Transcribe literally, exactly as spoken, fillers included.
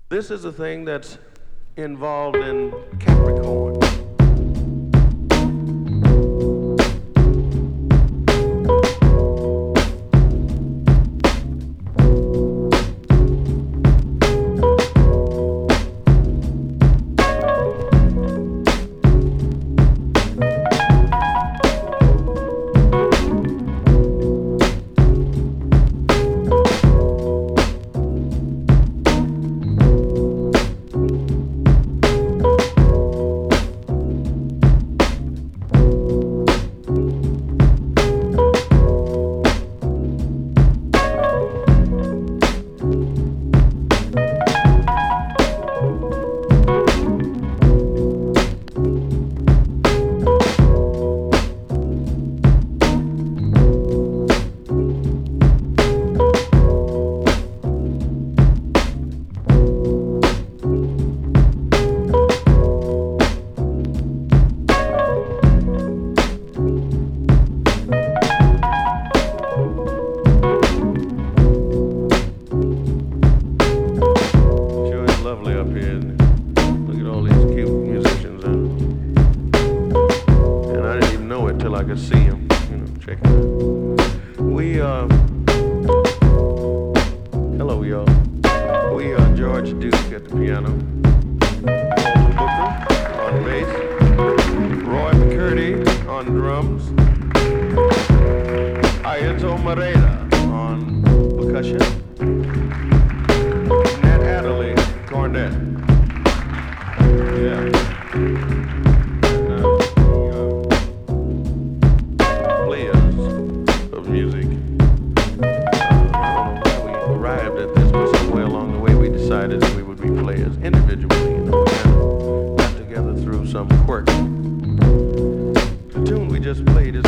This is a thing that's involved in Capricorn. I could see him, you know, checking out. We, uh, hello, y'all. We are George Duke at the piano, Walter Booker on bass, Roy McCurdy on drums, Ayeto Moreda on percussion, Nat Adderley, cornet. Yeah. Music. Uh, I don't know how we arrived at this, but somewhere along the way we decided that we would be players individually. You know, we kind of got together through some quirk. The tune we just played is